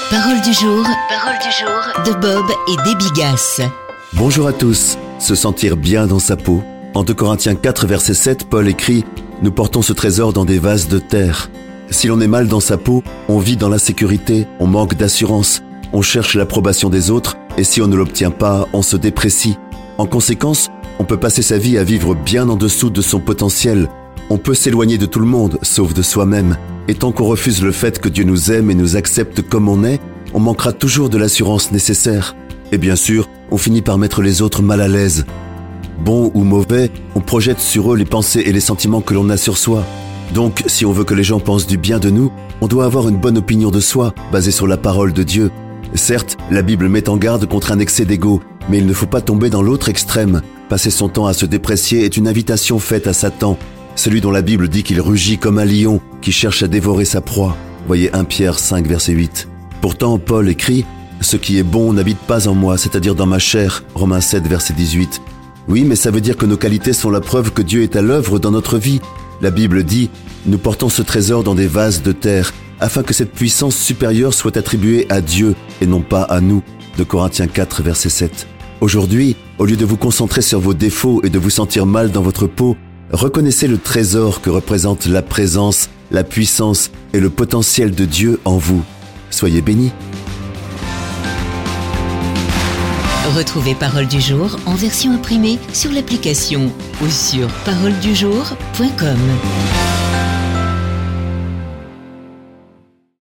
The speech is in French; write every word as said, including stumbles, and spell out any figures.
Parole du jour, parole du jour de Bob et Debbie Gass. Bonjour à tous. Se sentir bien dans sa peau. En deux Corinthiens quatre, verset sept, Paul écrit « Nous portons ce trésor dans des vases de terre ». Si l'on est mal dans sa peau, on vit dans l'insécurité, on manque d'assurance, on cherche l'approbation des autres et si on ne l'obtient pas, on se déprécie. En conséquence, on peut passer sa vie à vivre bien en dessous de son potentiel. On peut s'éloigner de tout le monde, sauf de soi-même. Et tant qu'on refuse le fait que Dieu nous aime et nous accepte comme on est, on manquera toujours de l'assurance nécessaire. Et bien sûr, on finit par mettre les autres mal à l'aise. Bon ou mauvais, on projette sur eux les pensées et les sentiments que l'on a sur soi. Donc, si on veut que les gens pensent du bien de nous, on doit avoir une bonne opinion de soi, basée sur la parole de Dieu. Certes, la Bible met en garde contre un excès d'ego, mais il ne faut pas tomber dans l'autre extrême. Passer son temps à se déprécier est une invitation faite à Satan, celui dont la Bible dit qu'il rugit comme un lion, qui cherche à dévorer sa proie. Voyez un Pierre cinq, verset huit. Pourtant, Paul écrit « Ce qui est bon n'habite pas en moi, c'est-à-dire dans ma chair » Romains sept, verset dix-huit. Oui, mais ça veut dire que nos qualités sont la preuve que Dieu est à l'œuvre dans notre vie. La Bible dit « Nous portons ce trésor dans des vases de terre, afin que cette puissance supérieure soit attribuée à Dieu et non pas à nous. » deux Corinthiens quatre, verset sept. Aujourd'hui, au lieu de vous concentrer sur vos défauts et de vous sentir mal dans votre peau, reconnaissez le trésor que représente la présence, la puissance et le potentiel de Dieu en vous. Soyez bénis. Retrouvez Parole du jour en version imprimée sur l'application ou sur parole du jour point com.